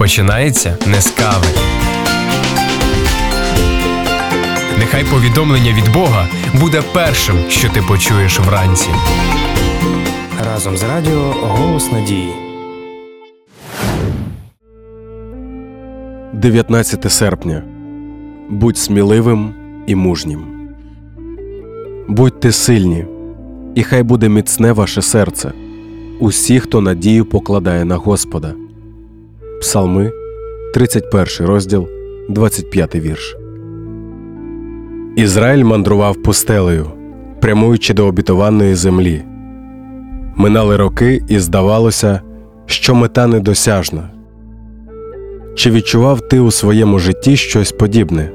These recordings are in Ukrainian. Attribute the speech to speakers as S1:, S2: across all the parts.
S1: починається не з кави. Нехай повідомлення від Бога буде першим, що ти почуєш вранці.
S2: Разом з радіо «Голос надії».
S3: 19 серпня. Будь сміливим і мужнім. Будьте сильні, і хай буде міцне ваше серце, усі, хто надію покладає на Господа. Псалми, 31 розділ, 25 вірш. Ізраїль мандрував пустелею, прямуючи до обітованої землі. Минали роки, і здавалося, що мета недосяжна. Чи відчував ти у своєму житті щось подібне?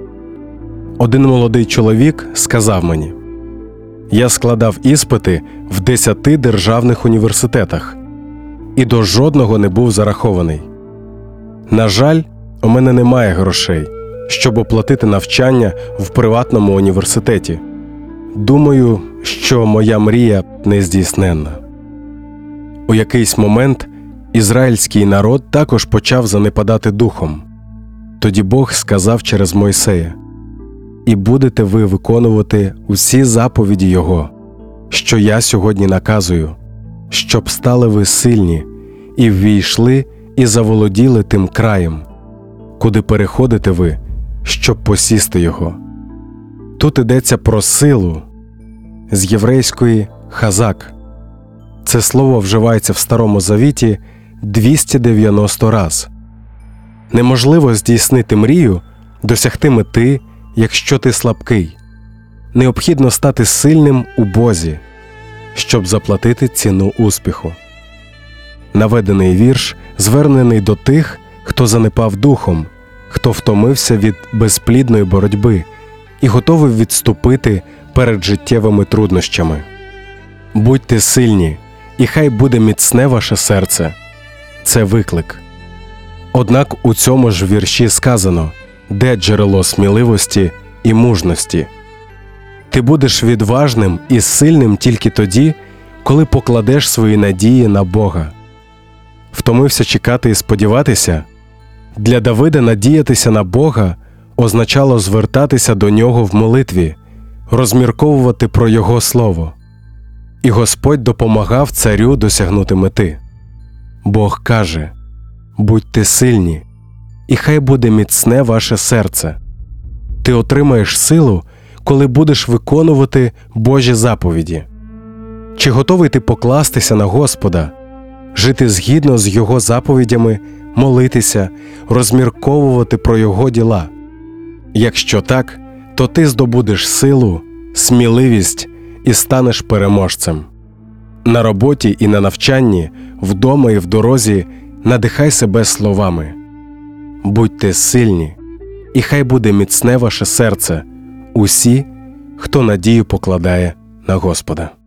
S3: Один молодий чоловік сказав мені: «Я складав іспити в 10 державних університетах і до жодного не був зарахований. На жаль, у мене немає грошей, щоб оплатити навчання в приватному університеті. Думаю, що моя мрія нездійсненна». У якийсь момент ізраїльський народ також почав занепадати духом. Тоді Бог сказав через Мойсея: «І будете ви виконувати усі заповіді Його, що я сьогодні наказую, щоб стали ви сильні і ввійшли і заволоділи тим краєм, куди переходите ви, щоб посісти його». Тут йдеться про силу з єврейської «хазак». Це слово вживається в Старому Завіті 290 раз. Неможливо здійснити мрію, досягти мети, якщо ти слабкий. Необхідно стати сильним у Бозі, щоб заплатити ціну успіху. Наведений вірш звернений до тих, хто занепав духом, хто втомився від безплідної боротьби і готовий відступити перед життєвими труднощами. Будьте сильні, і хай буде міцне ваше серце. Це виклик. Однак у цьому ж вірші сказано, де джерело сміливості і мужності. Ти будеш відважним і сильним тільки тоді, коли покладеш свої надії на Бога. Втомився чекати і сподіватися? Для Давида надіятися на Бога означало звертатися до Нього в молитві, розмірковувати про Його Слово. І Господь допомагав царю досягнути мети. Бог каже: «Будьте сильні, і хай буде міцне ваше серце». Ти отримаєш силу, коли будеш виконувати Божі заповіді. Чи готовий ти покластися на Господа, жити згідно з Його заповідями, молитися, розмірковувати про Його діла? Якщо так, то ти здобудеш силу, сміливість і станеш переможцем. На роботі і на навчанні, вдома і в дорозі надихай себе словами: «Будьте сильні, і хай буде міцне ваше серце, усі, хто надію покладає на Господа».